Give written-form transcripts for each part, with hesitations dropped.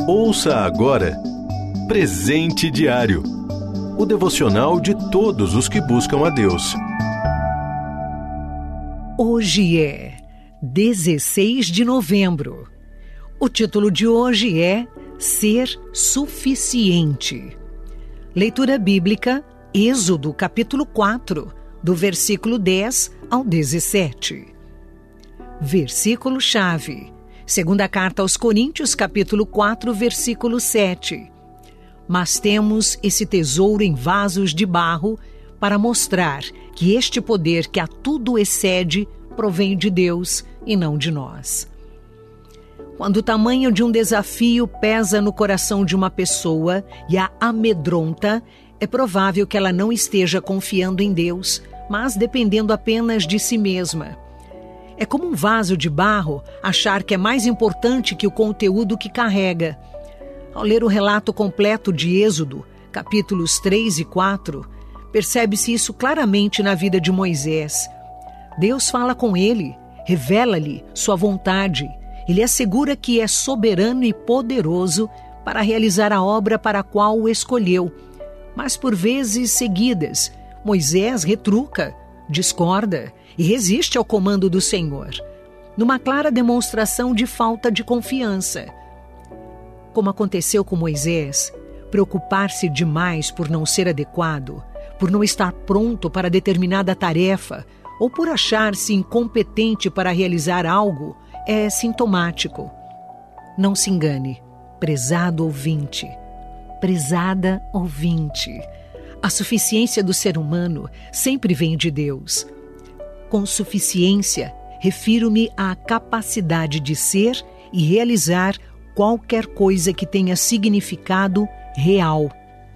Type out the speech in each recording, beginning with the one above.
Ouça agora Presente Diário, o devocional de todos os que buscam a Deus. Hoje é 16 de novembro. O título de hoje é Ser Suficiente. Leitura bíblica, Êxodo capítulo 4, do versículo 10 ao 17. Versículo-chave, segunda carta aos Coríntios capítulo 4, versículo 7. Mas temos esse tesouro em vasos de barro para mostrar que este poder que a tudo excede provém de Deus e não de nós. Quando o tamanho de um desafio pesa no coração de uma pessoa e a amedronta, é provável que ela não esteja confiando em Deus, mas dependendo apenas de si mesma. É como um vaso de barro achar que é mais importante que o conteúdo que carrega. Ao ler o relato completo de Êxodo, capítulos 3 e 4, percebe-se isso claramente na vida de Moisés. Deus fala com ele, revela-lhe sua vontade. Ele assegura que é soberano e poderoso para realizar a obra para a qual o escolheu. Mas por vezes seguidas, Moisés retruca, discorda e resiste ao comando do Senhor, numa clara demonstração de falta de confiança. Como aconteceu com Moisés, preocupar-se demais por não ser adequado, por não estar pronto para determinada tarefa ou por achar-se incompetente para realizar algo é sintomático. Não se engane, prezado ouvinte, prezada ouvinte. A suficiência do ser humano sempre vem de Deus. Com suficiência, refiro-me à capacidade de ser e realizar qualquer coisa que tenha significado real.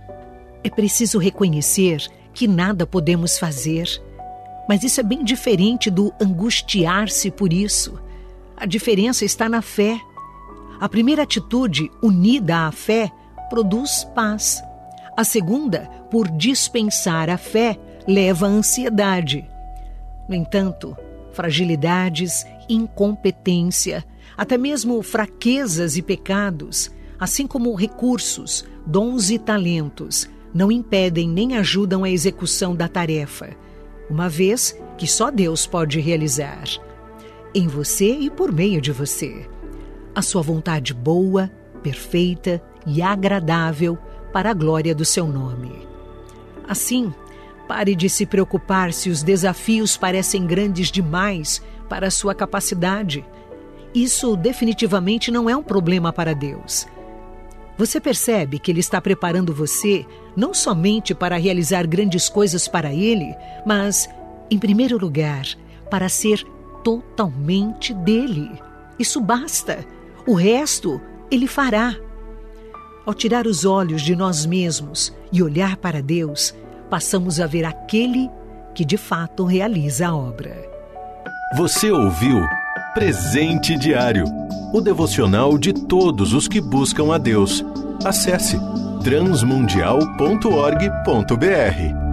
É preciso reconhecer que nada podemos fazer, mas isso é bem diferente do angustiar-se por isso. A diferença está na fé. A primeira atitude, unida à fé, produz paz. A segunda, por dispensar a fé, leva à ansiedade. No entanto, fragilidades, incompetência, até mesmo fraquezas e pecados, assim como recursos, dons e talentos, não impedem nem ajudam a execução da tarefa, uma vez que só Deus pode realizar. Em você e por meio de você. A sua vontade boa, perfeita e agradável para a glória do seu nome. Assim, pare de se preocupar se os desafios parecem grandes demais para a sua capacidade. Isso definitivamente não é um problema para Deus. Você percebe que Ele está preparando você não somente para realizar grandes coisas para Ele, mas, em primeiro lugar, para ser totalmente dele. Isso basta. O resto Ele fará. Ao tirar os olhos de nós mesmos e olhar para Deus, passamos a ver aquele que de fato realiza a obra. Você ouviu Presente Diário, o devocional de todos os que buscam a Deus. Acesse transmundial.org.br.